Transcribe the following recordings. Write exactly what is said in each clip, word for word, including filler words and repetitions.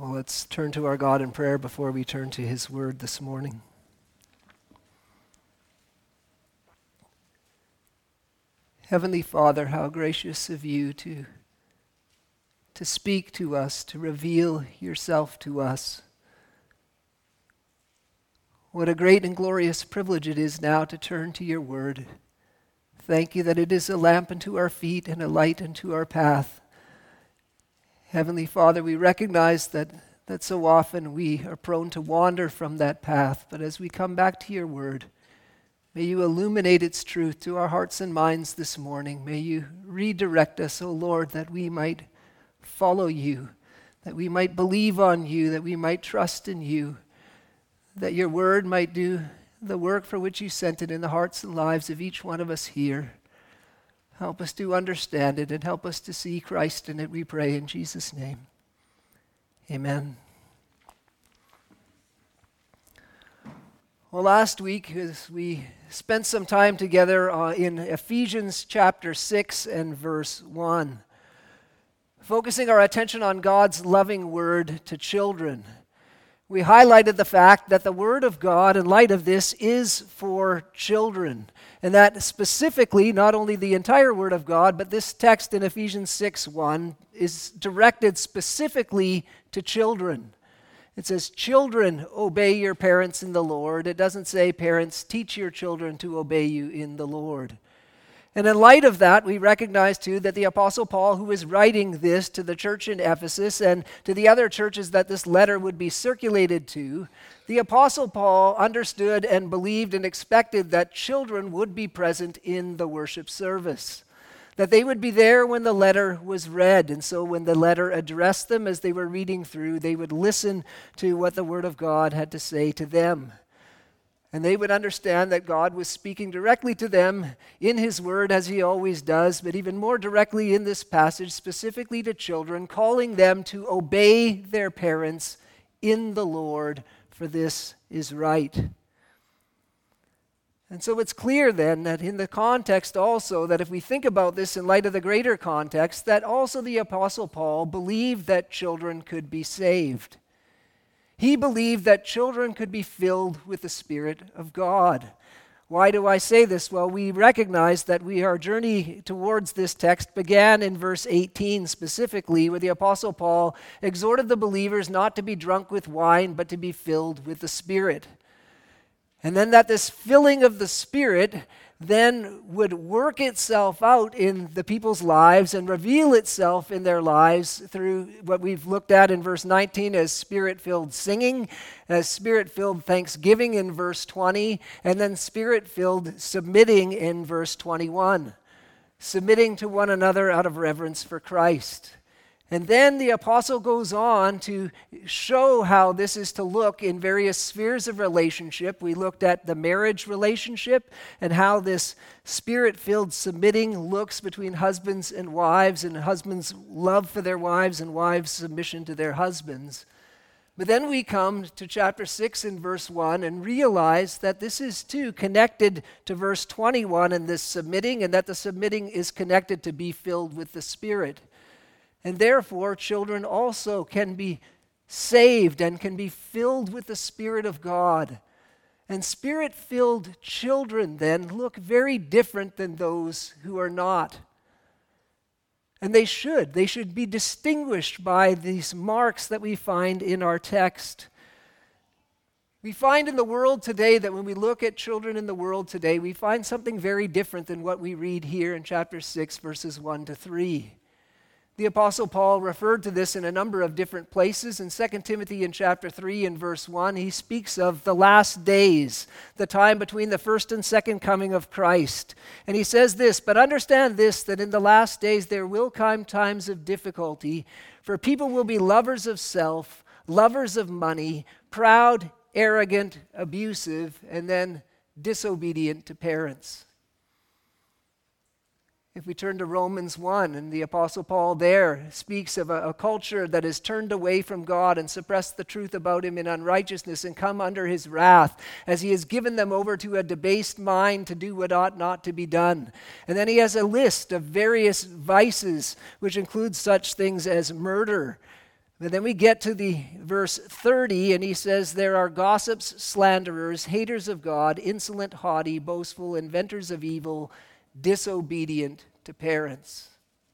Well, let's turn to our God in prayer before we turn to His Word this morning. Heavenly Father, how gracious of you to, to speak to us, to reveal yourself to us. What a great and glorious privilege it is now to turn to your Word. Thank you that it is a lamp unto our feet and a light unto our path. Heavenly Father, we recognize that, that so often we are prone to wander from that path, but as we come back to your word, may you illuminate its truth to our hearts and minds this morning. May you redirect us, O Lord, that we might follow you, that we might believe on you, that we might trust in you, that your word might do the work for which you sent it in the hearts and lives of each one of us here. Help us to understand it and help us to see Christ in it, we pray in Jesus' name. Amen. Well, last week as we spent some time together uh, in Ephesians chapter six and verse one, focusing our attention on God's loving word to children. We highlighted the fact that the Word of God, in light of this, is for children. And that specifically, not only the entire Word of God, but this text in Ephesians six one is directed specifically to children. It says, children, obey your parents in the Lord. It doesn't say, parents, teach your children to obey you in the Lord. And in light of that, we recognize too that the Apostle Paul, who is writing this to the church in Ephesus and to the other churches that this letter would be circulated to, the Apostle Paul understood and believed and expected that children would be present in the worship service, that they would be there when the letter was read. And so when the letter addressed them as they were reading through, they would listen to what the Word of God had to say to them. And they would understand that God was speaking directly to them in His Word, as He always does, but even more directly in this passage, specifically to children, calling them to obey their parents in the Lord, for this is right. And so it's clear then that in the context also, that if we think about this in light of the greater context, that also the Apostle Paul believed that children could be saved. He believed that children could be filled with the Spirit of God. Why do I say this? Well, we recognize that we our journey towards this text began in verse eighteen specifically, where the Apostle Paul exhorted the believers not to be drunk with wine, but to be filled with the Spirit. And then that this filling of the Spirit then would work itself out in the people's lives and reveal itself in their lives through what we've looked at in verse nineteen as Spirit-filled singing, as Spirit-filled thanksgiving in verse twenty, and then Spirit-filled submitting in verse twenty-one, submitting to one another out of reverence for Christ. And then the apostle goes on to show how this is to look in various spheres of relationship. We looked at the marriage relationship and how this Spirit-filled submitting looks between husbands and wives, and husbands' love for their wives and wives' submission to their husbands. But then we come to chapter six and verse one and realize that this is too connected to verse twenty-one and this submitting, and that the submitting is connected to be filled with the Spirit. And therefore, children also can be saved and can be filled with the Spirit of God. And Spirit-filled children then look very different than those who are not. And they should. They should be distinguished by these marks that we find in our text. We find in the world today that when we look at children in the world today, we find something very different than what we read here in chapter six, verses one to three. The Apostle Paul referred to this in a number of different places. In Second Timothy in chapter three and verse one, he speaks of the last days, the time between the first and second coming of Christ. And he says this, "But understand this, that in the last days there will come times of difficulty, for people will be lovers of self, lovers of money, proud, arrogant, abusive, and then disobedient to parents." If we turn to Romans one, and the Apostle Paul there speaks of a, a culture that has turned away from God and suppressed the truth about Him in unrighteousness and come under His wrath, as He has given them over to a debased mind to do what ought not to be done. And then he has a list of various vices, which includes such things as murder, But then we get to the verse thirty, and he says, there are gossips, slanderers, haters of God, insolent, haughty, boastful, inventors of evil, disobedient to parents.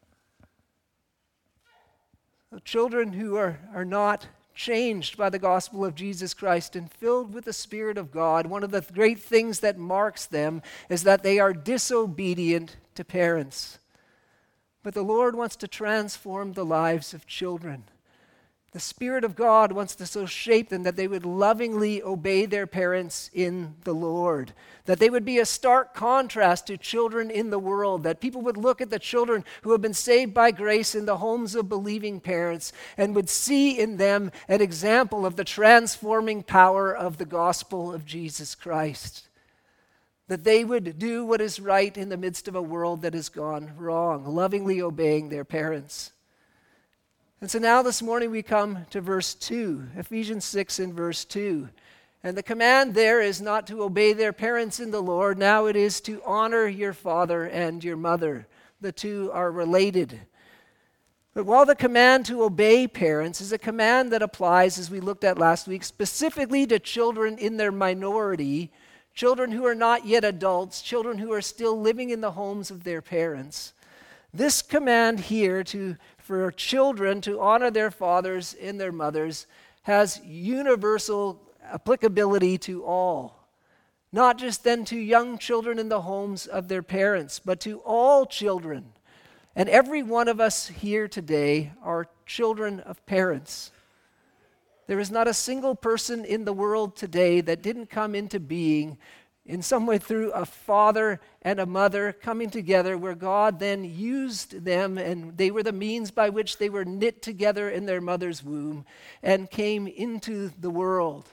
So children who are, are not changed by the gospel of Jesus Christ and filled with the Spirit of God, one of the great things that marks them is that they are disobedient to parents. But the Lord wants to transform the lives of children. The Spirit of God wants to so shape them that they would lovingly obey their parents in the Lord, that they would be a stark contrast to children in the world, that people would look at the children who have been saved by grace in the homes of believing parents and would see in them an example of the transforming power of the gospel of Jesus Christ, that they would do what is right in the midst of a world that has gone wrong, lovingly obeying their parents. And so now this morning we come to verse two, Ephesians six and verse two. And the command there is not to obey their parents in the Lord. Now it is to honor your father and your mother. The two are related. But while the command to obey parents is a command that applies, as we looked at last week, specifically to children in their minority, children who are not yet adults, children who are still living in the homes of their parents, this command here to for children to honor their fathers and their mothers has universal applicability to all. Not just then to young children in the homes of their parents, but to all children. And every one of us here today are children of parents. There is not a single person in the world today that didn't come into being in some way through a father and a mother coming together, where God then used them, and they were the means by which they were knit together in their mother's womb and came into the world.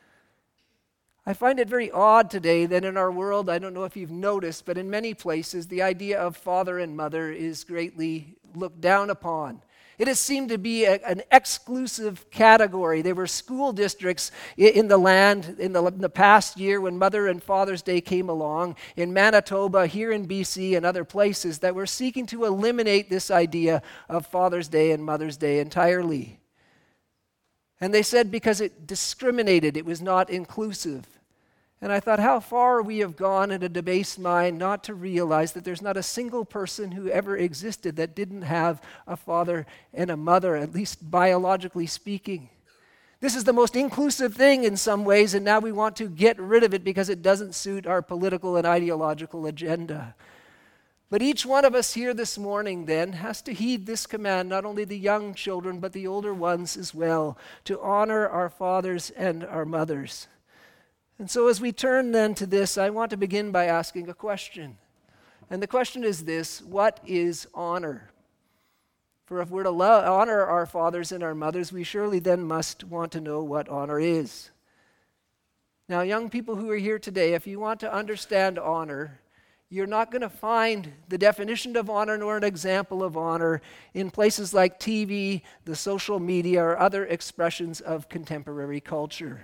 I find it very odd today that in our world, I don't know if you've noticed, but in many places, the idea of father and mother is greatly looked down upon. It has seemed to be a, an exclusive category. There were school districts in, in the land in the, in the past year when Mother and Father's Day came along, in Manitoba, here in B C, and other places, that were seeking to eliminate this idea of Father's Day and Mother's Day entirely. And they said because it discriminated, it was not inclusive. And I thought how far we have gone in a debased mind not to realize that there's not a single person who ever existed that didn't have a father and a mother, at least biologically speaking. This is the most inclusive thing in some ways, and now we want to get rid of it because it doesn't suit our political and ideological agenda. But each one of us here this morning then has to heed this command, not only the young children, but the older ones as well, to honor our fathers and our mothers. And so as we turn then to this, I want to begin by asking a question. And the question is this: what is honor? For if we're to love, honor our fathers and our mothers, we surely then must want to know what honor is. Now, young people who are here today, if you want to understand honor, you're not going to find the definition of honor nor an example of honor in places like T V, the social media, or other expressions of contemporary culture.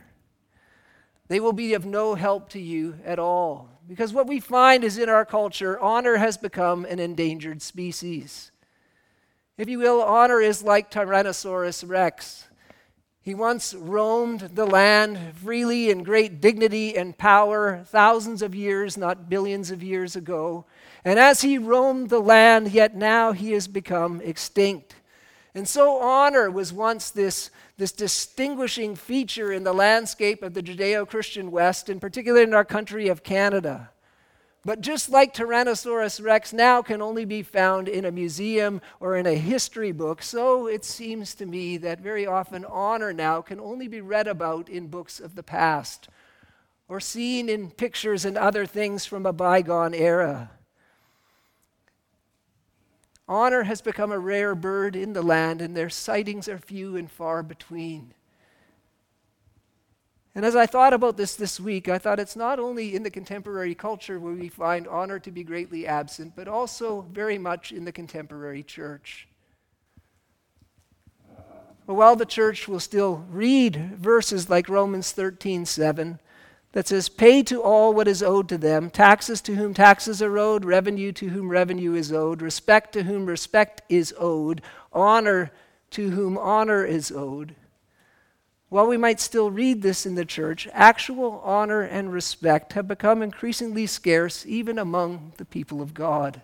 They will be of no help to you at all, because what we find is in our culture, honor has become an endangered species. If you will, honor is like Tyrannosaurus Rex. He once roamed the land freely in great dignity and power thousands of years, not billions of years ago. And as he roamed the land, yet now he has become extinct. And so honor was once this, this distinguishing feature in the landscape of the Judeo-Christian West, in particular in our country of Canada. But just like Tyrannosaurus Rex now can only be found in a museum or in a history book, so it seems to me that very often honor now can only be read about in books of the past or seen in pictures and other things from a bygone era. Honor has become a rare bird in the land, and their sightings are few and far between. And as I thought about this this week, I thought it's not only in the contemporary culture where we find honor to be greatly absent, but also very much in the contemporary church. But while the church will still read verses like Romans thirteen seven, that says, "Pay to all what is owed to them, taxes to whom taxes are owed, revenue to whom revenue is owed, respect to whom respect is owed, honor to whom honor is owed, while we might still read this in the church, actual honor and respect have become increasingly scarce even among the people of God.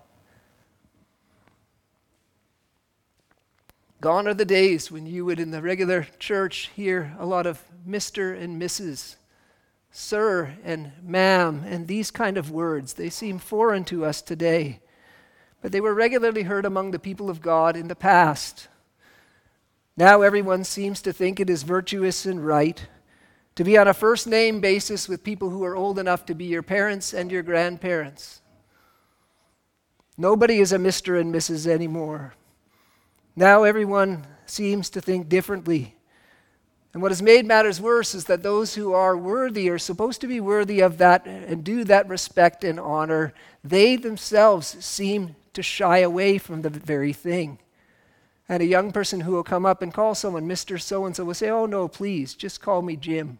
Gone are the days when you would in the regular church hear a lot of Mister and Missus, Sir and Ma'am, and these kind of words. They seem foreign to us today, but they were regularly heard among the people of God in the past. Now everyone seems to think it is virtuous and right to be on a first name basis with people who are old enough to be your parents and your grandparents. Nobody is a Mister and Missus anymore. Now everyone seems to think differently. And what has made matters worse is that those who are worthy are supposed to be worthy of that and do that respect and honor. They themselves seem to shy away from the very thing. And a young person who will come up and call someone Mister So-and-so will say, "Oh no, please, just call me Jim."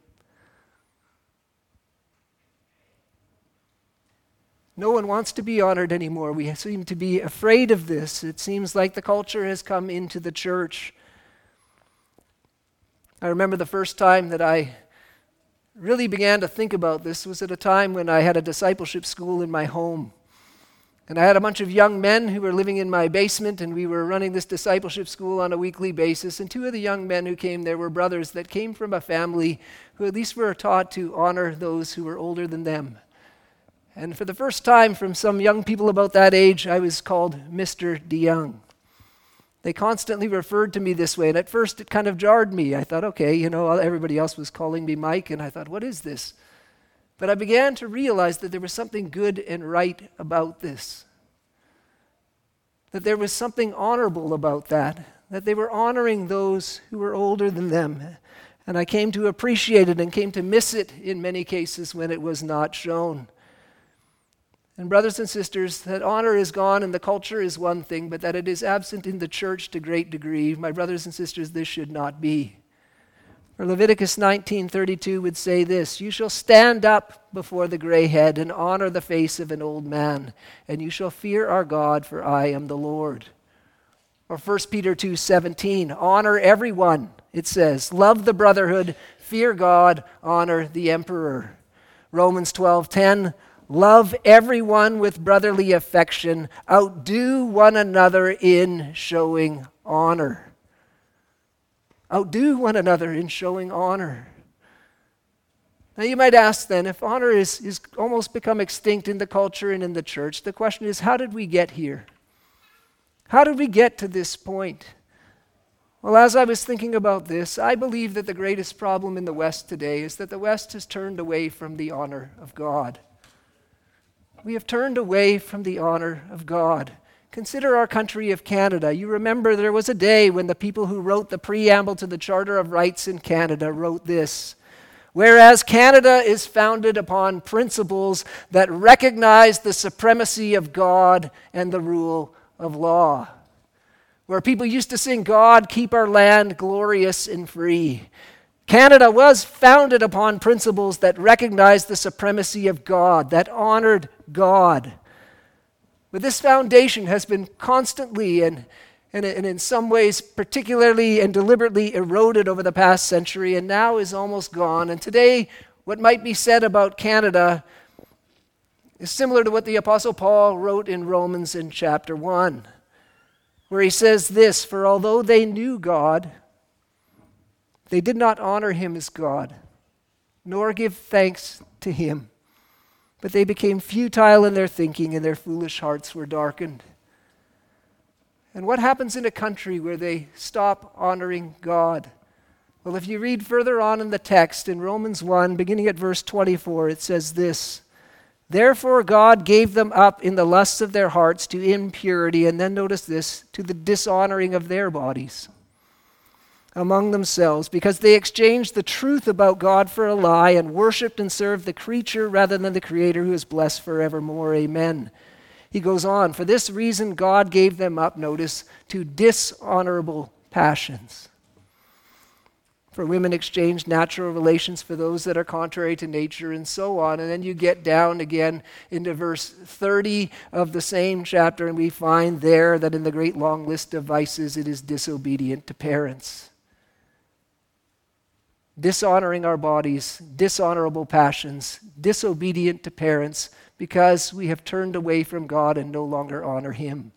No one wants to be honored anymore. We seem to be afraid of this. It seems like the culture has come into the church. I remember the first time that I really began to think about this was at a time when I had a discipleship school in my home. And I had a bunch of young men who were living in my basement, and we were running this discipleship school on a weekly basis. And two of the young men who came there were brothers that came from a family who at least were taught to honor those who were older than them. And for the first time from some young people about that age, I was called Mister DeYoung. They constantly referred to me this way, and at first it kind of jarred me. I thought, okay, you know, everybody else was calling me Mike, and I thought, what is this? But I began to realize that there was something good and right about this. That there was something honorable about that. That they were honoring those who were older than them. And I came to appreciate it and came to miss it in many cases when it was not shown. And brothers and sisters, that honor is gone and the culture is one thing, but that it is absent in the church to great degree. My brothers and sisters, this should not be. For Leviticus nineteen thirty-two would say this, "You shall stand up before the gray head and honor the face of an old man, and you shall fear our God, for I am the Lord." Or First Peter two seventeen, "Honor everyone," it says. "Love the brotherhood, fear God, honor the emperor." Romans twelve ten, "Love everyone with brotherly affection, outdo one another in showing honor." Outdo one another in showing honor. Now you might ask then, if honor is, is almost become extinct in the culture and in the church, the question is, how did we get here? How did we get to this point? Well, as I was thinking about this, I believe that the greatest problem in the West today is that the West has turned away from the honor of God. We have turned away from the honor of God. Consider our country of Canada. You remember there was a day when the people who wrote the preamble to the Charter of Rights in Canada wrote this, "Whereas Canada is founded upon principles that recognize the supremacy of God and the rule of law." Where people used to sing, "God, keep our land glorious and free." Canada was founded upon principles that recognized the supremacy of God, that honored God. But this foundation has been constantly and, and, and in some ways particularly and deliberately eroded over the past century and now is almost gone. And today, what might be said about Canada is similar to what the Apostle Paul wrote in Romans in chapter one, where he says this, "For although they knew God, they did not honor him as God, nor give thanks to him. But they became futile in their thinking, and their foolish hearts were darkened." And what happens in a country where they stop honoring God? Well, if you read further on in the text, in Romans one, beginning at verse twenty-four, it says this, "Therefore God gave them up in the lusts of their hearts to impurity," and then notice this, "to the dishonoring of their bodies among themselves, because they exchanged the truth about God for a lie and worshipped and served the creature rather than the Creator, who is blessed forevermore. Amen." He goes on, "For this reason God gave them up," notice, "to dishonorable passions." For women exchange natural relations for those that are contrary to nature, and so on. And then you get down again into verse thirty of the same chapter, and we find there that in the great long list of vices, it is disobedient to parents. Dishonoring our bodies, dishonorable passions, disobedient to parents, because we have turned away from God and no longer honor Him.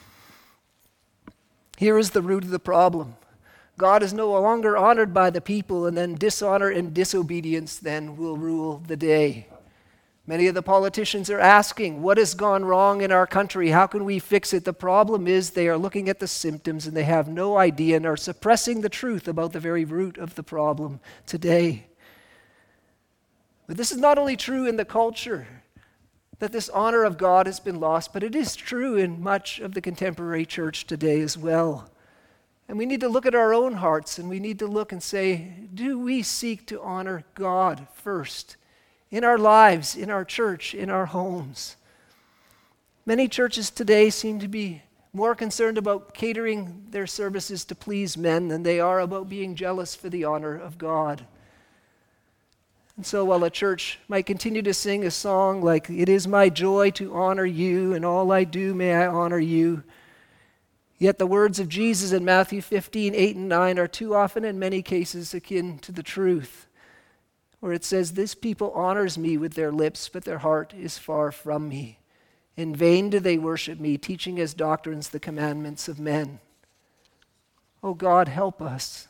Here is the root of the problem. God is no longer honored by the people, and then dishonor and disobedience then will rule the day. Many of the politicians are asking, what has gone wrong in our country? How can we fix it? The problem is they are looking at the symptoms and they have no idea and are suppressing the truth about the very root of the problem today. But this is not only true in the culture, that this honor of God has been lost, but it is true in much of the contemporary church today as well. And we need to look at our own hearts, and we need to look and say, do we seek to honor God first in our lives, in our church, in our homes? Many churches today seem to be more concerned about catering their services to please men than they are about being jealous for the honor of God. And so while a church might continue to sing a song like, "It is my joy to honor you, and all I do may I honor you," yet the words of Jesus in Matthew fifteen, eight and nine are too often in many cases akin to the truth, where it says, "This people honors me with their lips, but their heart is far from me. In vain do they worship me, teaching as doctrines the commandments of men." Oh God, help us.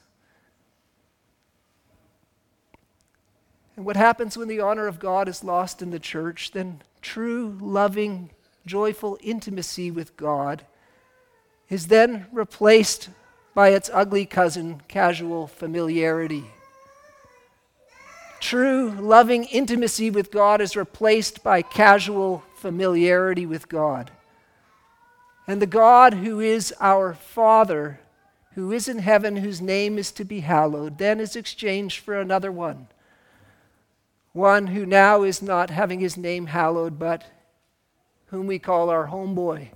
And what happens when the honor of God is lost in the church? Then true, loving, joyful intimacy with God is then replaced by its ugly cousin, casual familiarity. True, loving intimacy with God is replaced by casual familiarity with God. And the God who is our Father, who is in heaven, whose name is to be hallowed, then is exchanged for another one. One who now is not having his name hallowed, but whom we call our homeboy.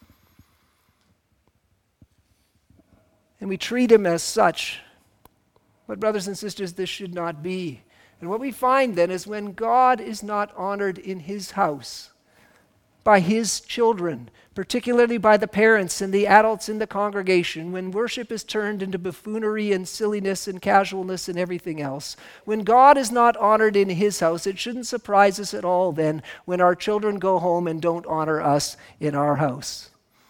And we treat him as such. But brothers and sisters, this should not be. And what we find then is when God is not honored in His house, by His children, particularly by the parents and the adults in the congregation, when worship is turned into buffoonery and silliness and casualness and everything else, when God is not honored in His house, it shouldn't surprise us at all then when our children go home and don't honor us in our house.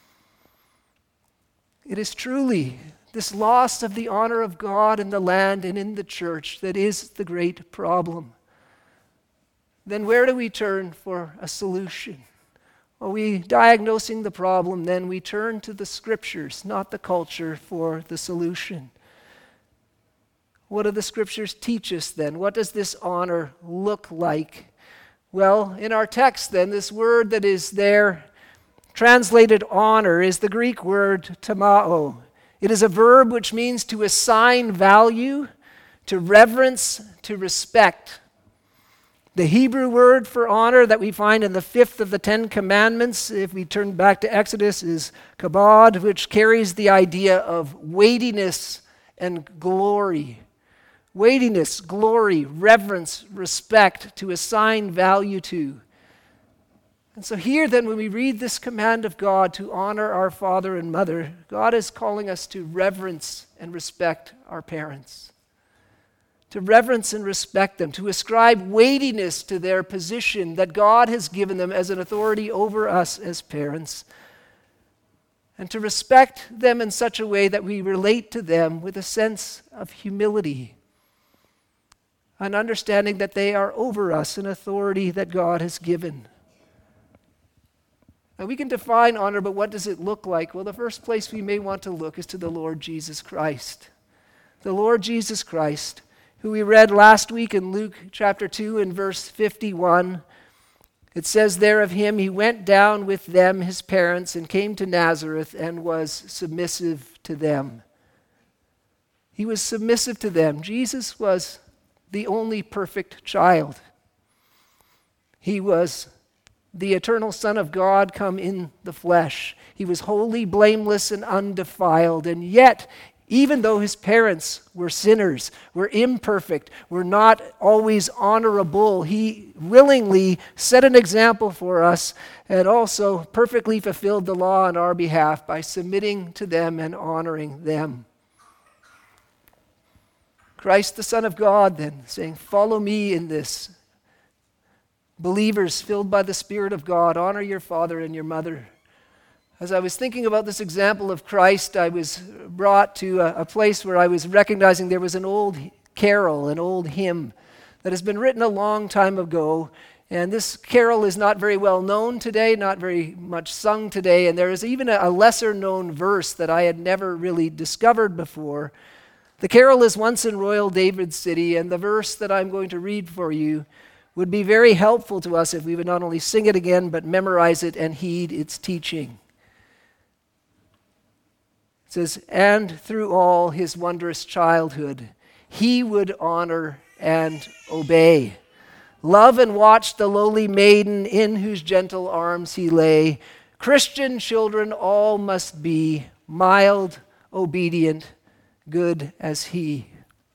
It is truly this loss of the honor of God in the land and in the church that is the great problem. Then where do we turn for a solution? Are we diagnosing the problem? Then we turn to the Scriptures, not the culture, for the solution. What do the Scriptures teach us then? What does this honor look like? Well, in our text then, this word that is there translated honor is the Greek word tamao. It is a verb which means to assign value, to reverence, to respect. The Hebrew word for honor that we find in the fifth of the Ten Commandments, if we turn back to Exodus, is kabod, which carries the idea of weightiness and glory. Weightiness, glory, reverence, respect, to assign value to. And so here then, when we read this command of God to honor our father and mother, God is calling us to reverence and respect our parents. To reverence and respect them, to ascribe weightiness to their position that God has given them as an authority over us as parents, and to respect them in such a way that we relate to them with a sense of humility, an understanding that they are over us, an authority that God has given. Now we can define honor, but what does it look like? Well, the first place we may want to look is to the Lord Jesus Christ. The Lord Jesus Christ, who we read last week in Luke chapter two and verse fifty-one. It says there of him, he went down with them, his parents, and came to Nazareth and was submissive to them. He was submissive to them. Jesus was the only perfect child. He was the eternal Son of God come in the flesh. He was holy, blameless, and undefiled, and yet even though his parents were sinners, were imperfect, were not always honorable. He willingly set an example for us and also perfectly fulfilled the law on our behalf by submitting to them and honoring them. Christ, the Son of God, then, saying, "Follow me in this." Believers filled by the Spirit of God, honor your father and your mother. As I was thinking about this example of Christ, I was brought to a, a place where I was recognizing there was an old carol, an old hymn that has been written a long time ago. And this carol is not very well known today, not very much sung today. And there is even a, a lesser known verse that I had never really discovered before. The carol is "Once in Royal David's City," and the verse that I'm going to read for you would be very helpful to us if we would not only sing it again, but memorize it and heed its teaching. It says, "And through all his wondrous childhood, he would honor and obey. Love and watch the lowly maiden in whose gentle arms he lay. Christian children all must be, mild, obedient, good as he.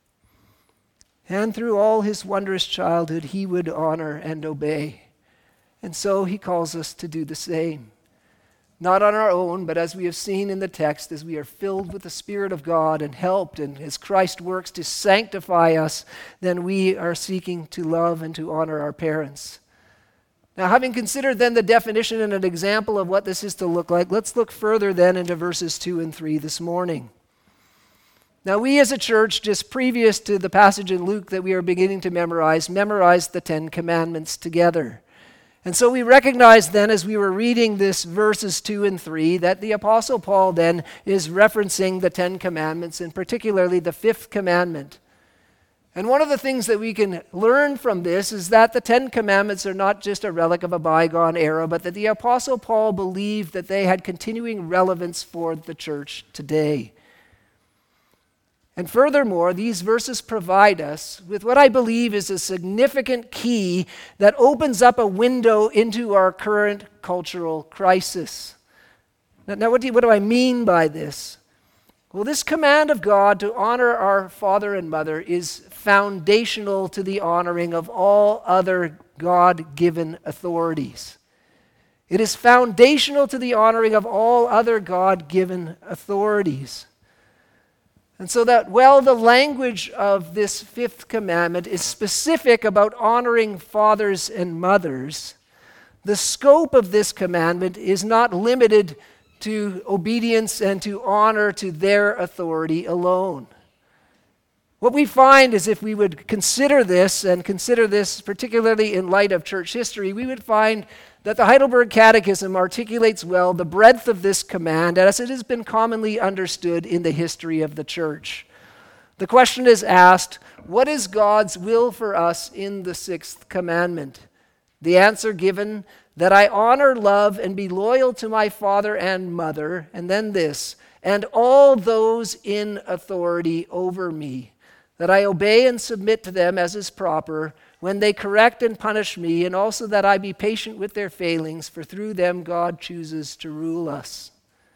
And through all his wondrous childhood, he would honor and obey." And so he calls us to do the same. Not on our own, but as we have seen in the text, as we are filled with the Spirit of God and helped, and as Christ works to sanctify us, then we are seeking to love and to honor our parents. Now, having considered then the definition and an example of what this is to look like, let's look further then into verses two and three this morning. Now, we as a church, just previous to the passage in Luke that we are beginning to memorize, memorized the Ten Commandments together. And so we recognize then, as we were reading this verses two and three, that the Apostle Paul then is referencing the Ten Commandments, and particularly the fifth commandment. And one of the things that we can learn from this is that the Ten Commandments are not just a relic of a bygone era, but that the Apostle Paul believed that they had continuing relevance for the church today. And furthermore, these verses provide us with what I believe is a significant key that opens up a window into our current cultural crisis. Now, now what, do you, what do I mean by this? Well, this command of God to honor our father and mother is foundational to the honoring of all other God-given authorities. It is foundational to the honoring of all other God-given authorities. And so that while the language of this fifth commandment is specific about honoring fathers and mothers, the scope of this commandment is not limited to obedience and to honor to their authority alone. What we find is, if we would consider this, and consider this particularly in light of church history, we would find that the Heidelberg Catechism articulates well the breadth of this command as it has been commonly understood in the history of the church. The question is asked, what is God's will for us in the sixth commandment? The answer given, that I honor, love, and be loyal to my father and mother, and then this, and all those in authority over me, that I obey and submit to them as is proper, when they correct and punish me, and also that I be patient with their failings, for through them God chooses to rule us.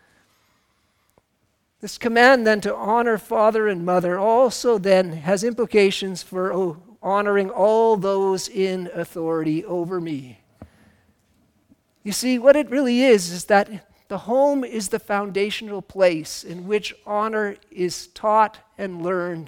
This command then to honor father and mother also then has implications for oh, honoring all those in authority over me. You see, what it really is, is that the home is the foundational place in which honor is taught and learned.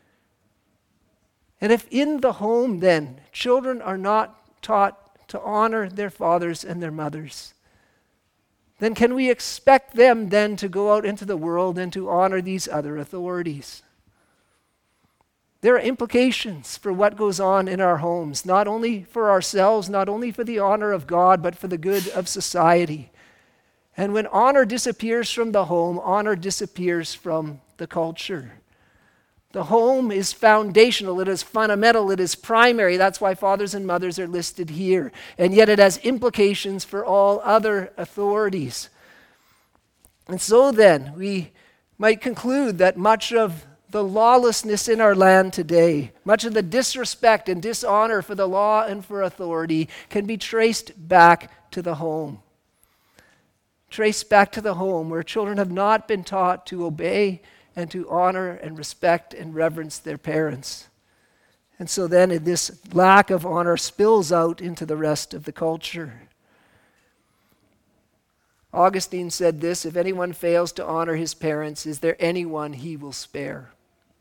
And if in the home, then, children are not taught to honor their fathers and their mothers, then can we expect them then to go out into the world and to honor these other authorities? There are implications for what goes on in our homes, not only for ourselves, not only for the honor of God, but for the good of society. And when honor disappears from the home, honor disappears from the culture. The home is foundational, it is fundamental, it is primary. That's why fathers and mothers are listed here. And yet it has implications for all other authorities. And so then, we might conclude that much of the lawlessness in our land today, much of the disrespect and dishonor for the law and for authority can be traced back to the home. Traced back to the home where children have not been taught to obey and to honor and respect and reverence their parents. And so then this lack of honor spills out into the rest of the culture. Augustine said this, if anyone fails to honor his parents, is there anyone he will spare?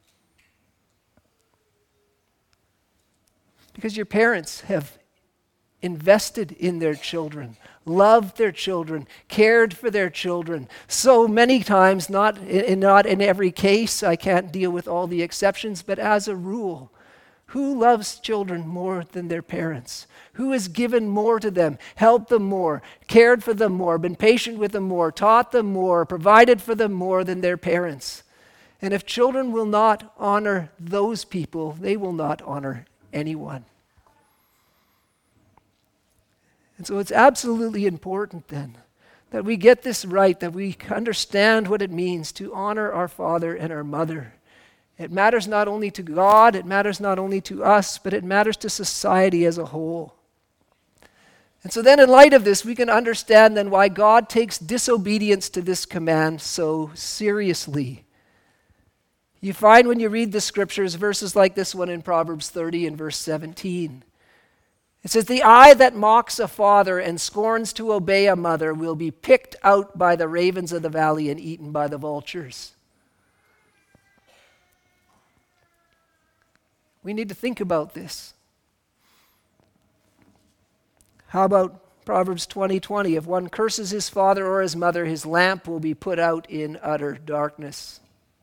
Because your parents have invested in their children, loved their children, cared for their children. So many times, not in, not in every case, I can't deal with all the exceptions, but as a rule, who loves children more than their parents? Who has given more to them, helped them more, cared for them more, been patient with them more, taught them more, provided for them more than their parents? And if children will not honor those people, they will not honor anyone. And so it's absolutely important then that we get this right, that we understand what it means to honor our father and our mother. It matters not only to God, it matters not only to us, but it matters to society as a whole. And so then in light of this, we can understand then why God takes disobedience to this command so seriously. You find when you read the scriptures, verses like this one in Proverbs thirty and verse seventeen. It says, the eye that mocks a father and scorns to obey a mother will be picked out by the ravens of the valley and eaten by the vultures. We need to think about this. How about Proverbs twenty twenty? If one curses his father or his mother, his lamp will be put out in utter darkness.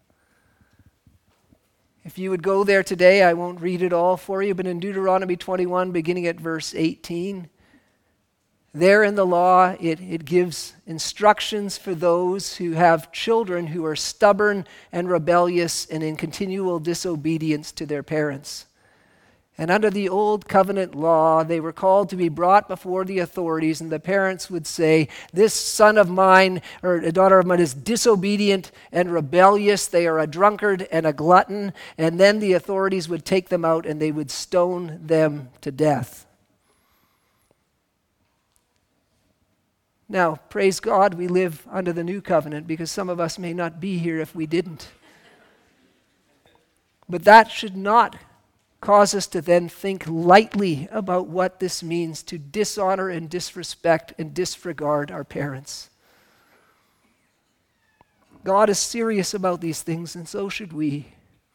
If you would go there today, I won't read it all for you, but in Deuteronomy twenty-one, beginning at verse eighteen, there in the law, it, it gives instructions for those who have children who are stubborn and rebellious and in continual disobedience to their parents. And under the old covenant law, they were called to be brought before the authorities, and the parents would say, this son of mine or a daughter of mine is disobedient and rebellious. They are a drunkard and a glutton. And then the authorities would take them out and they would stone them to death. Now, praise God, we live under the new covenant because some of us may not be here if we didn't. But that should not cause us to then think lightly about what this means to dishonor and disrespect and disregard our parents. God is serious about these things, and so should we.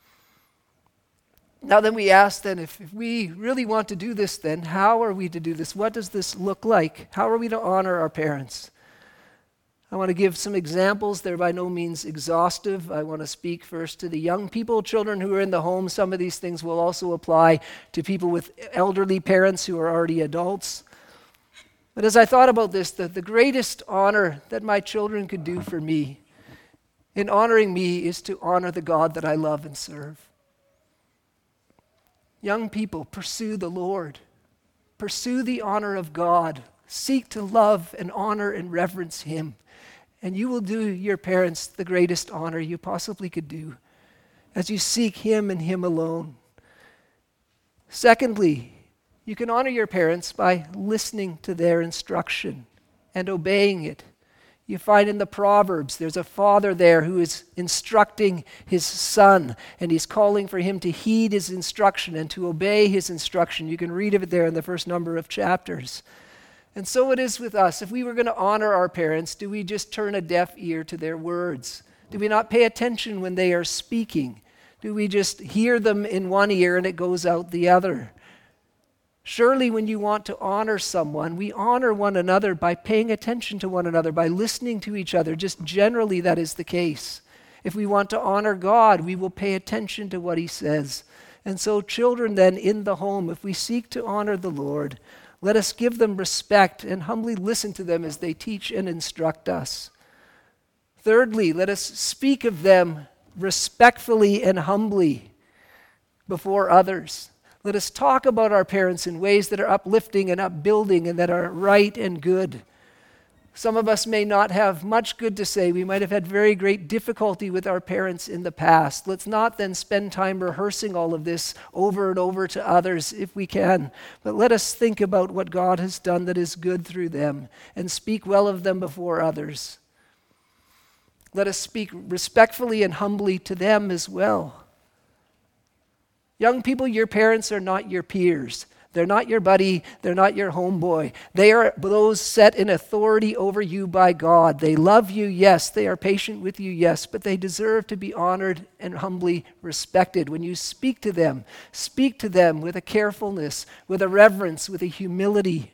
Now then we ask then, if, if we really want to do this then, how are we to do this? What does this look like? How are we to honor our parents? I want to give some examples. They're by no means exhaustive. I want to speak first to the young people, children who are in the home. Some of these things will also apply to people with elderly parents who are already adults. But as I thought about this, the, the greatest honor that my children could do for me in honoring me is to honor the God that I love and serve. Young people, pursue the Lord. Pursue the honor of God. Seek to love and honor and reverence Him. And you will do your parents the greatest honor you possibly could do as you seek Him and Him alone. Secondly, you can honor your parents by listening to their instruction and obeying it. You find in the Proverbs, there's a father there who is instructing his son, and he's calling for him to heed his instruction and to obey his instruction. You can read of it there in the first number of chapters. And so it is with us. If we were going to honor our parents, do we just turn a deaf ear to their words? Do we not pay attention when they are speaking? Do we just hear them in one ear and it goes out the other? Surely when you want to honor someone, we honor one another by paying attention to one another, by listening to each other. Just generally that is the case. If we want to honor God, we will pay attention to what He says. And so children then in the home, if we seek to honor the Lord, let us give them respect and humbly listen to them as they teach and instruct us. Thirdly, let us speak of them respectfully and humbly before others. Let us talk about our parents in ways that are uplifting and upbuilding and that are right and good. Some of us may not have much good to say. We might have had very great difficulty with our parents in the past. Let's not then spend time rehearsing all of this over and over to others if we can. But let us think about what God has done that is good through them and speak well of them before others. let us speak respectfully and humbly to them as well. Young people, your parents are not your peers. They're not your buddy. They're not your homeboy. They are those set in authority over you by God. They love you, yes. They are patient with you, yes. But they deserve to be honored and humbly respected. When you speak to them, speak to them with a carefulness, with a reverence, with a humility.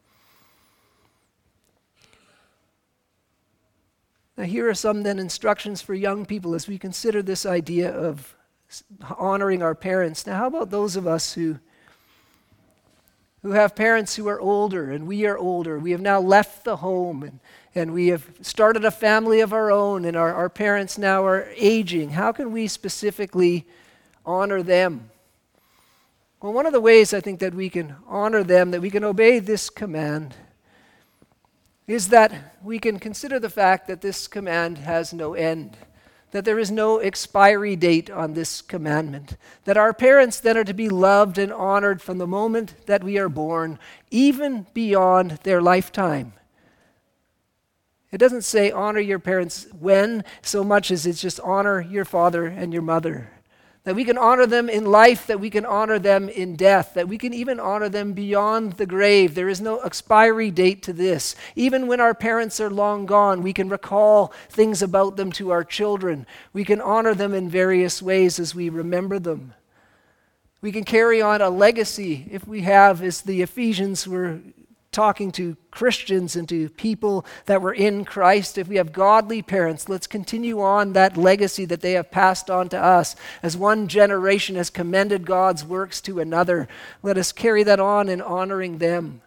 Now, here are some then instructions for young people as we consider this idea of honoring our parents. Now, how about those of us who who have parents who are older, and we are older? We have now left the home, and, and we have started a family of our own, and our, our parents now are aging. How can we specifically honor them? Well, one of the ways I think that we can honor them, that we can obey this command, is that we can consider the fact that this command has no end, that there is no expiry date on this commandment, that our parents then are to be loved and honored from the moment that we are born, even beyond their lifetime. It doesn't say honor your parents when, so much as it's just honor your father and your mother. That we can honor them in life, that we can honor them in death, that we can even honor them beyond the grave. There is no expiry date to this. Even when our parents are long gone, we can recall things about them to our children. We can honor them in various ways as we remember them. We can carry on a legacy if we have, as the Ephesians were talking to Christians and to people that were in Christ. If we have godly parents, let's continue on that legacy that they have passed on to us. As one generation has commended God's works to another, let us carry that on in honoring them.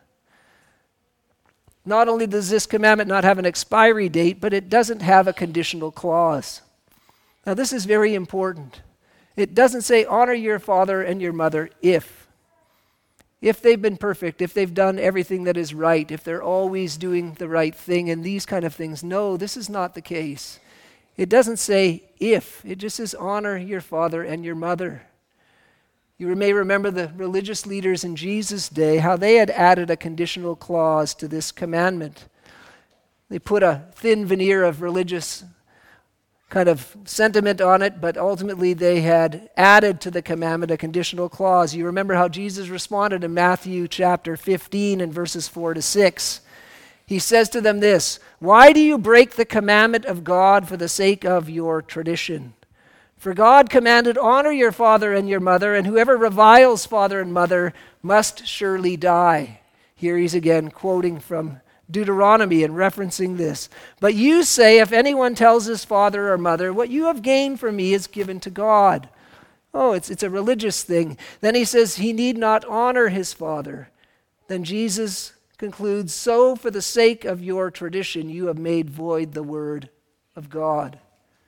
Not only does this commandment not have an expiry date, but it doesn't have a conditional clause. Now, this is very important. It doesn't say honor your father and your mother if. If they've been perfect, if they've done everything that is right, if they're always doing the right thing and these kind of things. No, this is not the case. It doesn't say if. It just says honor your father and your mother. You may remember the religious leaders in Jesus' day, how they had added a conditional clause to this commandment. They put a thin veneer of religious kind of sentiment on it, but ultimately they had added to the commandment a conditional clause. You remember how Jesus responded in Matthew chapter fifteen and verses four to six. He says to them this, "Why do you break the commandment of God for the sake of your tradition? For God commanded, honor your father and your mother, and whoever reviles father and mother must surely die." Here he's again quoting from Deuteronomy and referencing this. "But you say, if anyone tells his father or mother, what you have gained from me is given to God." Oh, it's, it's a religious thing. Then he says he need not honor his father. Then Jesus concludes, "So for the sake of your tradition, you have made void the word of God."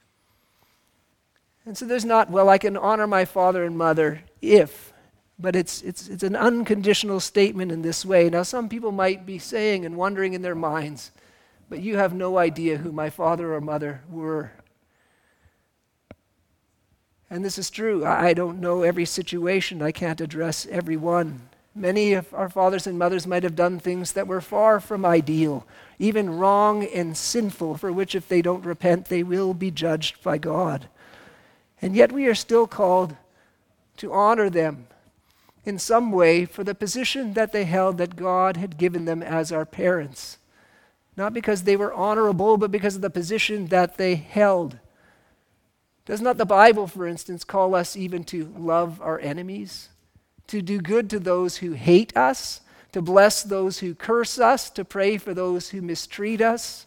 And so there's not, well, I can honor my father and mother if. But it's, it's, it's an unconditional statement in this way. Now, some people might be saying and wondering in their minds, but you have no idea who my father or mother were. And this is true. I don't know every situation. I can't address every one. Many of our fathers and mothers might have done things that were far from ideal, even wrong and sinful, for which if they don't repent, they will be judged by God. And yet we are still called to honor them in some way for the position that they held that God had given them as our parents. Not because they were honorable, but because of the position that they held. Does not the Bible, for instance, call us even to love our enemies? To do good to those who hate us? To bless those who curse us? To pray for those who mistreat us?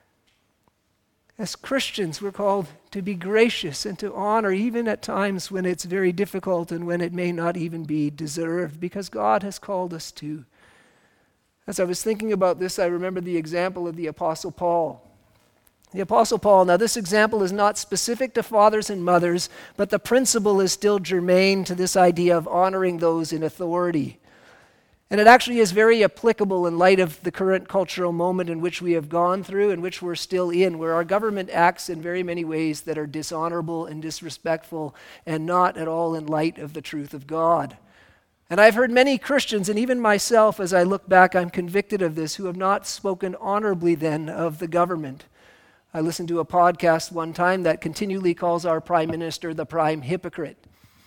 As Christians, we're called to be gracious and to honor, even at times when it's very difficult and when it may not even be deserved, because God has called us to. As I was thinking about this, I remember the example of the Apostle Paul. The Apostle Paul, now this example is not specific to fathers and mothers, but the principle is still germane to this idea of honoring those in authority. And it actually is very applicable in light of the current cultural moment in which we have gone through and which we're still in, where our government acts in very many ways that are dishonorable and disrespectful and not at all in light of the truth of God. And I've heard many Christians, and even myself, as I look back, I'm convicted of this, who have not spoken honorably then of the government. I listened to a podcast one time that continually calls our prime minister the prime hypocrite.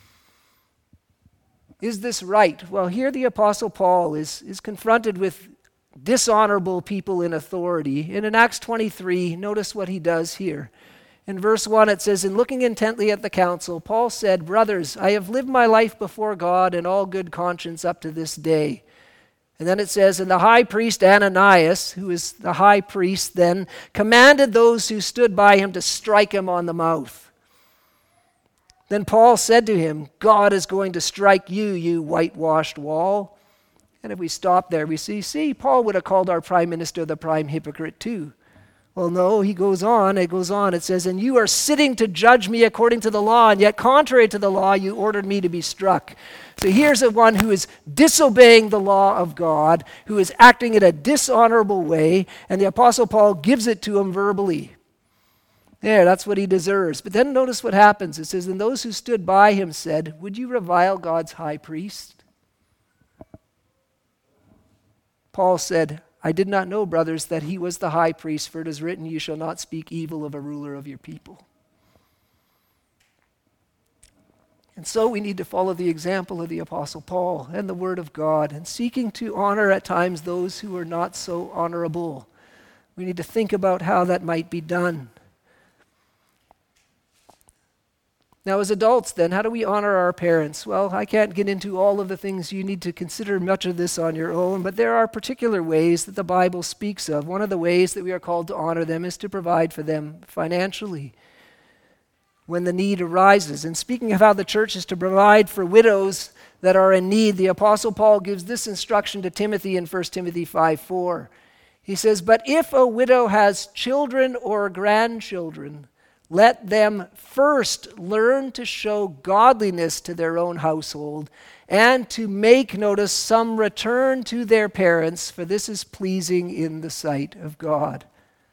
Is this right? Well, here the Apostle Paul is, is confronted with dishonorable people in authority. And in Acts twenty-three, notice what he does here. In verse one, it says, "In looking intently at the council, Paul said, 'Brothers, I have lived my life before God in all good conscience up to this day.' And then it says, 'And the high priest Ananias,'" who is the high priest then, "'commanded those who stood by him to strike him on the mouth. Then Paul said to him, God is going to strike you, you whitewashed wall.'" And if we stop there, we see, see, Paul would have called our prime minister the prime hypocrite too. Well, no, he goes on, it goes on, it says, "And you are sitting to judge me according to the law, and yet contrary to the law, you ordered me to be struck." So here's a one who is disobeying the law of God, who is acting in a dishonorable way, and the Apostle Paul gives it to him verbally. There, that's what he deserves. But then notice what happens. It says, "And those who stood by him said, 'Would you revile God's high priest?' Paul said, 'I did not know, brothers, that he was the high priest, for it is written, you shall not speak evil of a ruler of your people.'" And so we need to follow the example of the Apostle Paul and the Word of God, and seeking to honor at times those who are not so honorable. We need to think about how that might be done. Now, as adults, then, how do we honor our parents? Well, I can't get into all of the things. You need to consider much of this on your own, but there are particular ways that the Bible speaks of. One of the ways that we are called to honor them is to provide for them financially when the need arises. And speaking of how the church is to provide for widows that are in need, the Apostle Paul gives this instruction to Timothy in First Timothy five four. He says, "But if a widow has children or grandchildren, let them first learn to show godliness to their own household and to make, notice, some return to their parents, for this is pleasing in the sight of God."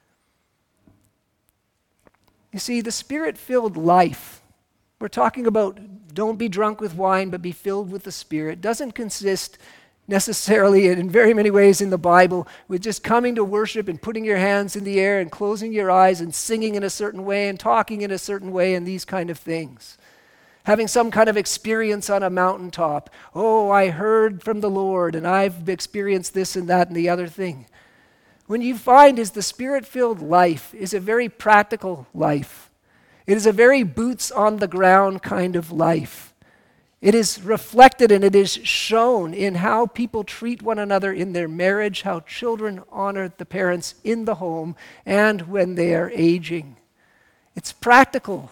You see, the Spirit-filled life, we're talking about don't be drunk with wine, but be filled with the Spirit, doesn't consist necessarily, and in very many ways in the Bible, with just coming to worship and putting your hands in the air and closing your eyes and singing in a certain way and talking in a certain way and these kind of things. Having some kind of experience on a mountaintop. Oh, I heard from the Lord and I've experienced this and that and the other thing. When you find is the Spirit-filled life is a very practical life. It is a very boots on the ground kind of life. It is reflected and it is shown in how people treat one another in their marriage, how children honor the parents in the home, and when they are aging. It's practical.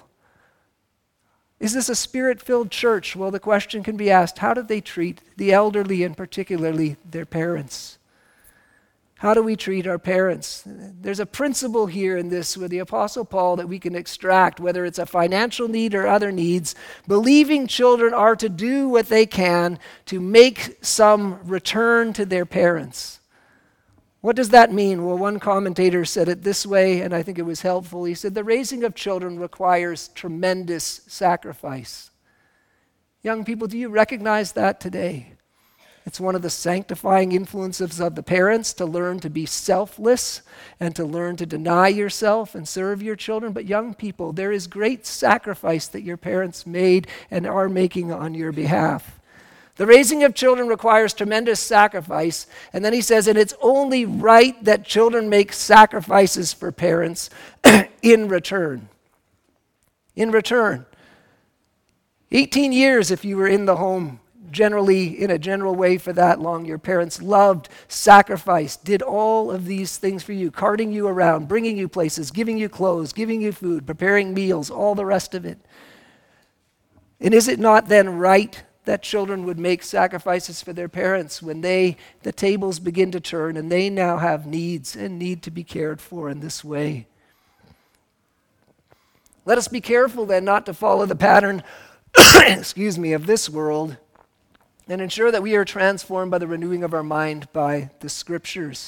Is this a Spirit-filled church? Well, the question can be asked, how do they treat the elderly and particularly their parents? How do we treat our parents? There's a principle here in this with the Apostle Paul that we can extract, whether it's a financial need or other needs. Believing children are to do what they can to make some return to their parents. What does that mean? Well, one commentator said it this way, and I think it was helpful. He said, the raising of children requires tremendous sacrifice. Young people, do you recognize that today? It's one of the sanctifying influences of the parents to learn to be selfless and to learn to deny yourself and serve your children. But young people, there is great sacrifice that your parents made and are making on your behalf. The raising of children requires tremendous sacrifice. And then he says, and it's only right that children make sacrifices for parents in return. In return. eighteen years if you were in the home, generally in a general way for that long. Your parents loved, sacrificed, did all of these things for you, carting you around, bringing you places, giving you clothes, giving you food, preparing meals, all the rest of it. And is it not then right that children would make sacrifices for their parents when they, the tables begin to turn and they now have needs and need to be cared for in this way? Let us be careful then not to follow the pattern, excuse me, of this world, and ensure that we are transformed by the renewing of our mind by the Scriptures.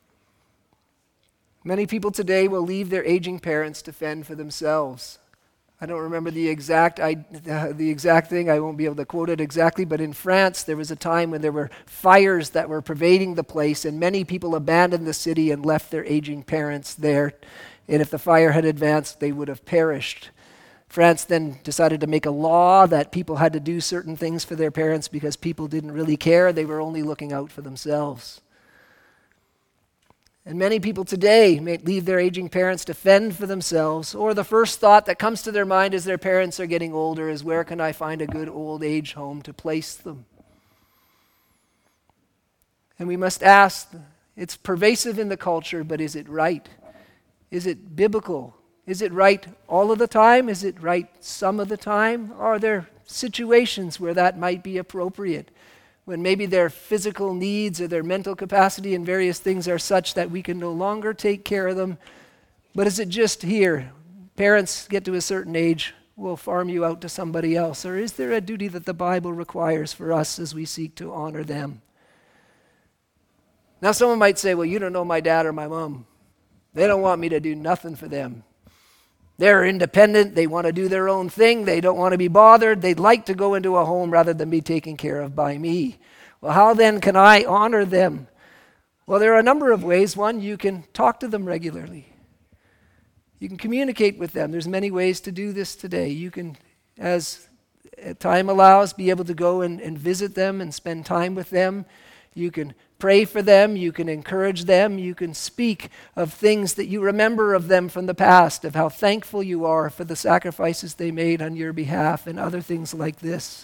Many people today will leave their aging parents to fend for themselves. I don't remember the exact I, uh, the exact thing. I won't be able to quote it exactly, but in France there was a time when there were fires that were pervading the place, and many people abandoned the city and left their aging parents there. And if the fire had advanced, they would have perished. France then decided to make a law that people had to do certain things for their parents because people didn't really care. They were only looking out for themselves. And many people today may leave their aging parents to fend for themselves, or the first thought that comes to their mind as their parents are getting older is, where can I find a good old age home to place them? And we must ask, it's pervasive in the culture, but is it right? Is it biblical? Is it right all of the time? Is it right some of the time? Are there situations where that might be appropriate? When maybe their physical needs or their mental capacity and various things are such that we can no longer take care of them. But is it just here? Parents get to a certain age, we'll farm you out to somebody else. Or is there a duty that the Bible requires for us as we seek to honor them? Now someone might say, well, you don't know my dad or my mom. They don't want me to do nothing for them. They're independent. They want to do their own thing. They don't want to be bothered. They'd like to go into a home rather than be taken care of by me. Well, how then can I honor them? Well, there are a number of ways. One, you can talk to them regularly. You can communicate with them. There's many ways to do this today. You can, as time allows, be able to go and, and visit them and spend time with them. You can pray for them, you can encourage them, you can speak of things that you remember of them from the past, of how thankful you are for the sacrifices they made on your behalf, and other things like this.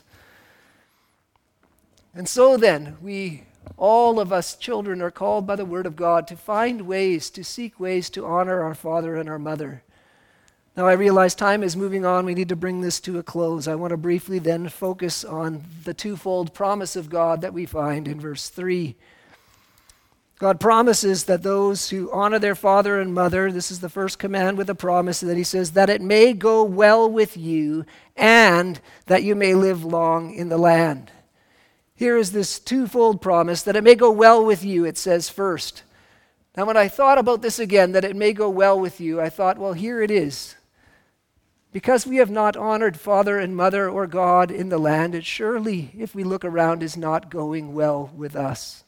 And so then, we, all of us children, are called by the Word of God to find ways, to seek ways to honor our father and our mother. Now I realize time is moving on. We need to bring this to a close. I want to briefly then focus on the twofold promise of God that we find in verse three. God promises that those who honor their father and mother, this is the first command with a promise, that he says, that it may go well with you and that you may live long in the land. Here is this twofold promise, that it may go well with you, it says first. Now when I thought about this again, that it may go well with you, I thought, well, here it is. Because we have not honored father and mother or God in the land, it surely, if we look around, is not going well with us.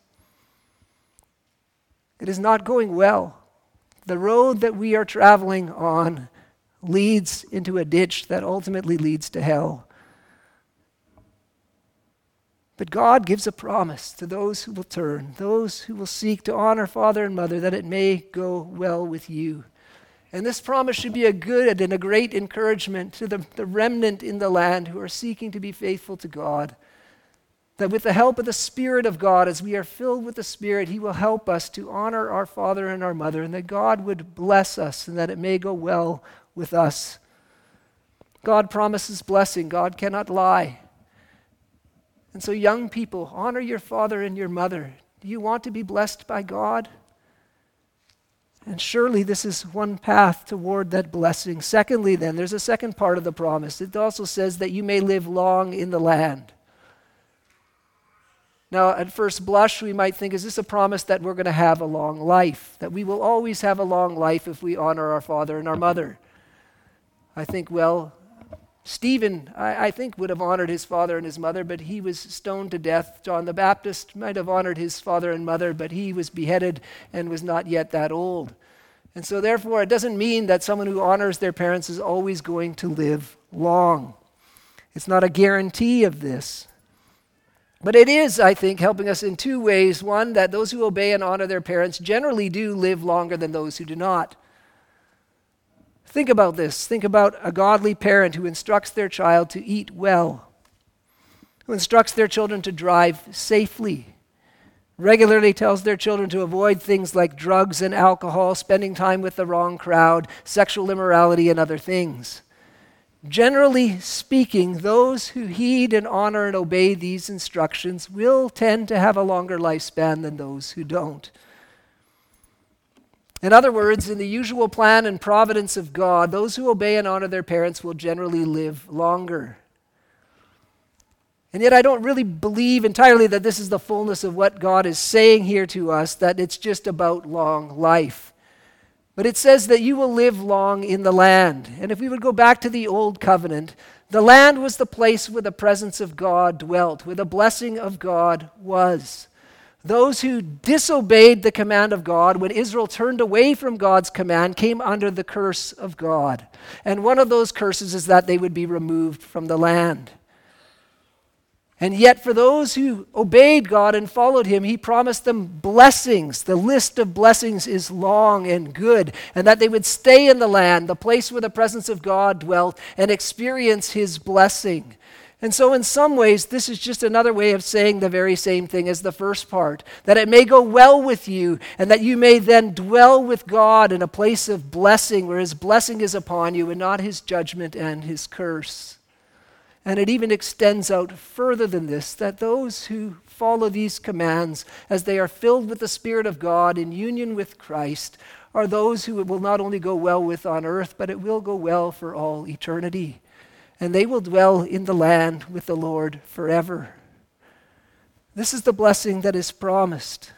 It is not going well. The road that we are traveling on leads into a ditch that ultimately leads to hell. But God gives a promise to those who will turn, those who will seek to honor father and mother, that it may go well with you. And this promise should be a good and a great encouragement to the, the remnant in the land who are seeking to be faithful to God. That with the help of the Spirit of God, as we are filled with the Spirit, he will help us to honor our father and our mother, and that God would bless us and that it may go well with us. God promises blessing. God cannot lie. And so young people, honor your father and your mother. Do you want to be blessed by God? And surely this is one path toward that blessing. Secondly, then, there's a second part of the promise. It also says that you may live long in the land. Now, at first blush, we might think, is this a promise that we're going to have a long life? That we will always have a long life if we honor our father and our mother? I think, well, Stephen, I, I think, would have honored his father and his mother, but he was stoned to death. John the Baptist might have honored his father and mother, but he was beheaded and was not yet that old. And so therefore, it doesn't mean that someone who honors their parents is always going to live long. It's not a guarantee of this. But it is, I think, helping us in two ways. One, that those who obey and honor their parents generally do live longer than those who do not. Think about this. Think about a godly parent who instructs their child to eat well, who instructs their children to drive safely, regularly tells their children to avoid things like drugs and alcohol, spending time with the wrong crowd, sexual immorality, and other things. Generally speaking, those who heed and honor and obey these instructions will tend to have a longer lifespan than those who don't. In other words, in the usual plan and providence of God, those who obey and honor their parents will generally live longer. And yet I don't really believe entirely that this is the fullness of what God is saying here to us, that it's just about long life. But it says that you will live long in the land. And if we would go back to the old covenant, the land was the place where the presence of God dwelt, where the blessing of God was. Those who disobeyed the command of God, when Israel turned away from God's command, came under the curse of God. And one of those curses is that they would be removed from the land. And yet for those who obeyed God and followed him, he promised them blessings. The list of blessings is long and good, and that they would stay in the land, the place where the presence of God dwelt, and experience his blessing. And so in some ways, this is just another way of saying the very same thing as the first part, that it may go well with you, and that you may then dwell with God in a place of blessing, where his blessing is upon you and not his judgment and his curse. And it even extends out further than this, that those who follow these commands as they are filled with the Spirit of God in union with Christ are those who it will not only go well with on earth, but it will go well for all eternity. And they will dwell in the land with the Lord forever. This is the blessing that is promised.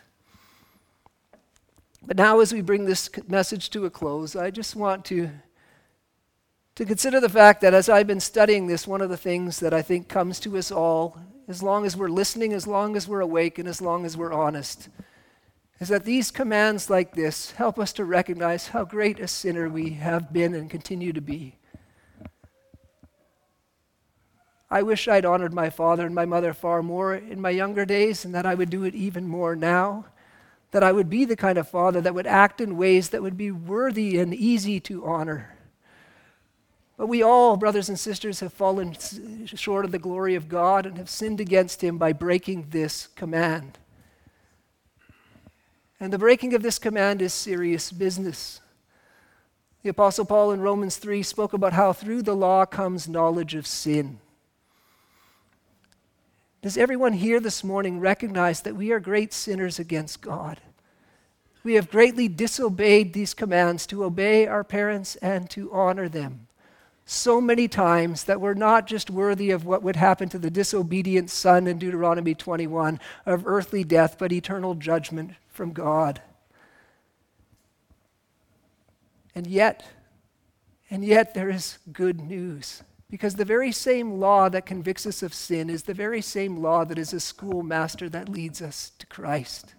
But now as we bring this message to a close, I just want to To consider the fact that as I've been studying this, one of the things that I think comes to us all, as long as we're listening, as long as we're awake, and as long as we're honest, is that these commands like this help us to recognize how great a sinner we have been and continue to be. I wish I'd honored my father and my mother far more in my younger days, and that I would do it even more now, that I would be the kind of father that would act in ways that would be worthy and easy to honor. But we all, brothers and sisters, have fallen short of the glory of God and have sinned against him by breaking this command. And the breaking of this command is serious business. The Apostle Paul in Romans three spoke about how through the law comes knowledge of sin. Does everyone here this morning recognize that we are great sinners against God? We have greatly disobeyed these commands to obey our parents and to honor them so many times that we're not just worthy of what would happen to the disobedient son in Deuteronomy twenty-one of earthly death, but eternal judgment from God. And yet, and yet there is good news, because the very same law that convicts us of sin is the very same law that is a schoolmaster that leads us to Christ,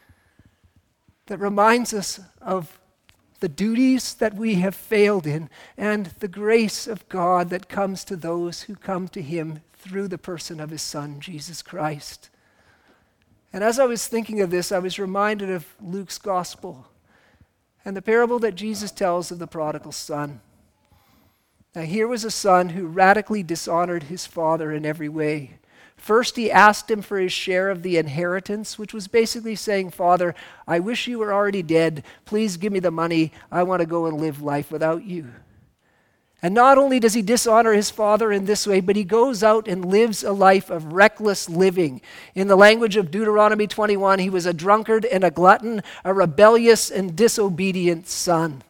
that reminds us of the duties that we have failed in, and the grace of God that comes to those who come to him through the person of his Son, Jesus Christ. And as I was thinking of this, I was reminded of Luke's gospel and the parable that Jesus tells of the prodigal son. Now here was a son who radically dishonored his father in every way. First, he asked him for his share of the inheritance, which was basically saying, Father, I wish you were already dead. Please give me the money. I want to go and live life without you. And not only does he dishonor his father in this way, but he goes out and lives a life of reckless living. In the language of Deuteronomy twenty-one, he was a drunkard and a glutton, a rebellious and disobedient son.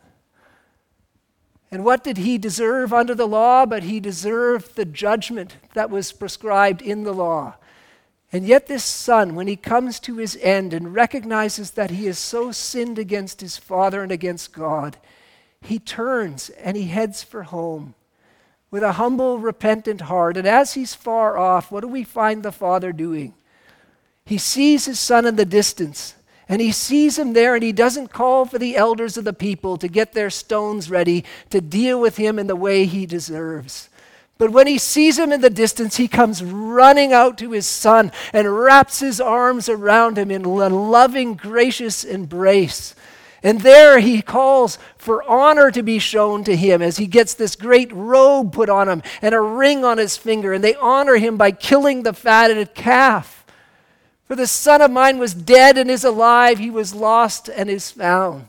And what did he deserve under the law? But he deserved the judgment that was prescribed in the law. And yet this son, when he comes to his end and recognizes that he has so sinned against his father and against God, he turns and he heads for home with a humble, repentant heart. And as he's far off, what do we find the father doing? He sees his son in the distance, and he sees him there, and he doesn't call for the elders of the people to get their stones ready to deal with him in the way he deserves. But when he sees him in the distance, he comes running out to his son and wraps his arms around him in a loving, gracious embrace. And there he calls for honor to be shown to him as he gets this great robe put on him and a ring on his finger. And they honor him by killing the fatted calf. For the son of mine was dead and is alive. He was lost and is found.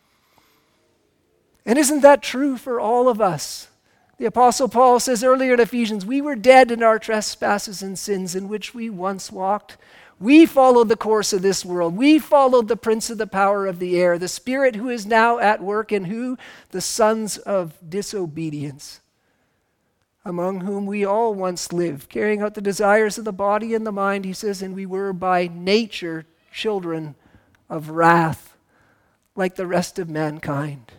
And isn't that true for all of us? The Apostle Paul says earlier in Ephesians, we were dead in our trespasses and sins in which we once walked. We followed the course of this world. We followed the prince of the power of the air, the spirit who is now at work in who? The sons of disobedience, among whom we all once lived, carrying out the desires of the body and the mind, he says, and we were by nature children of wrath, like the rest of mankind.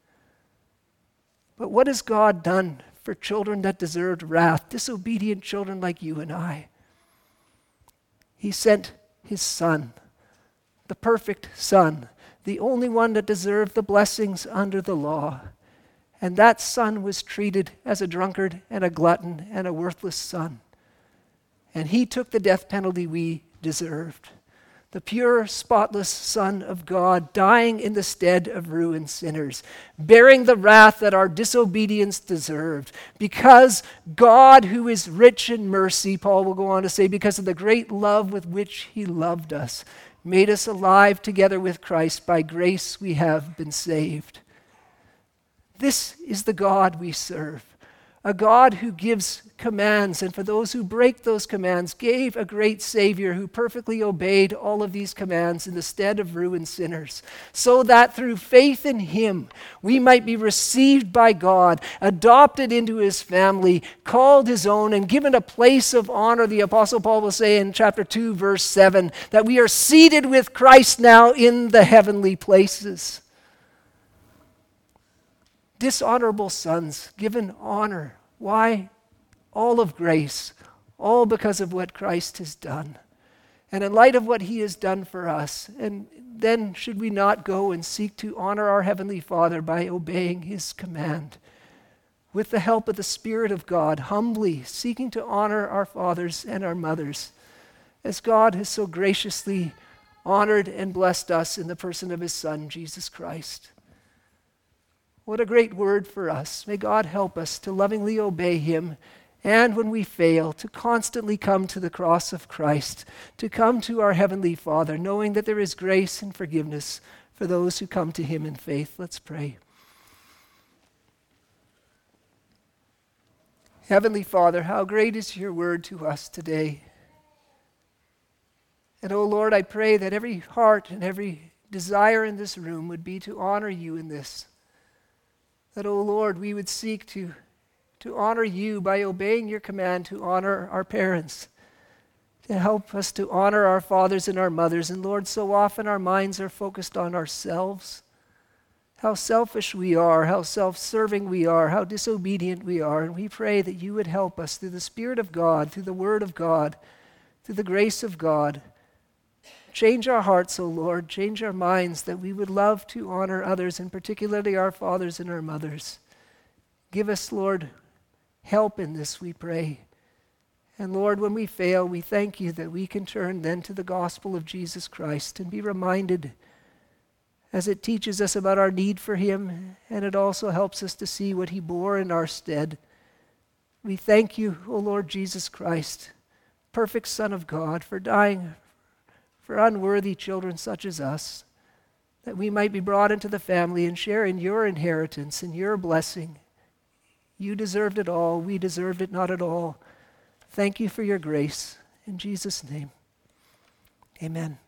But what has God done for children that deserved wrath, disobedient children like you and I? He sent his Son, the perfect Son, the only one that deserved the blessings under the law. And that Son was treated as a drunkard and a glutton and a worthless son. And he took the death penalty we deserved. The pure, spotless Son of God, dying in the stead of ruined sinners, bearing the wrath that our disobedience deserved. Because God, who is rich in mercy, Paul will go on to say, because of the great love with which he loved us, made us alive together with Christ. By grace we have been saved. This is the God we serve, a God who gives commands, and for those who break those commands, gave a great Savior who perfectly obeyed all of these commands in the stead of ruined sinners, so that through faith in him, we might be received by God, adopted into his family, called his own, and given a place of honor. The Apostle Paul will say in chapter two, verse seven, that we are seated with Christ now in the heavenly places. Dishonorable sons given honor. Why? All of grace, all because of what Christ has done. And in light of what he has done for us, and then should we not go and seek to honor our Heavenly Father by obeying his command? With the help of the Spirit of God, humbly seeking to honor our fathers and our mothers, as God has so graciously honored and blessed us in the person of his Son, Jesus Christ. What a great word for us. May God help us to lovingly obey him, and when we fail, to constantly come to the cross of Christ, to come to our Heavenly Father, knowing that there is grace and forgiveness for those who come to him in faith. Let's pray. Heavenly Father, how great is your word to us today. And oh Lord, I pray that every heart and every desire in this room would be to honor you in this. That, oh Lord, we would seek to, to honor you by obeying your command to honor our parents, to help us to honor our fathers and our mothers. And Lord, so often our minds are focused on ourselves, how selfish we are, how self-serving we are, how disobedient we are. And we pray that you would help us through the Spirit of God, through the Word of God, through the grace of God. Change our hearts, O Lord, change our minds, that we would love to honor others, and particularly our fathers and our mothers. Give us, Lord, help in this, we pray. And Lord, when we fail, we thank you that we can turn then to the gospel of Jesus Christ and be reminded, as it teaches us about our need for him, and it also helps us to see what he bore in our stead. We thank you, O Lord Jesus Christ, perfect Son of God, for dying for unworthy children such as us, that we might be brought into the family and share in your inheritance and your blessing. You deserved it all. We deserved it not at all. Thank you for your grace. In Jesus' name, amen.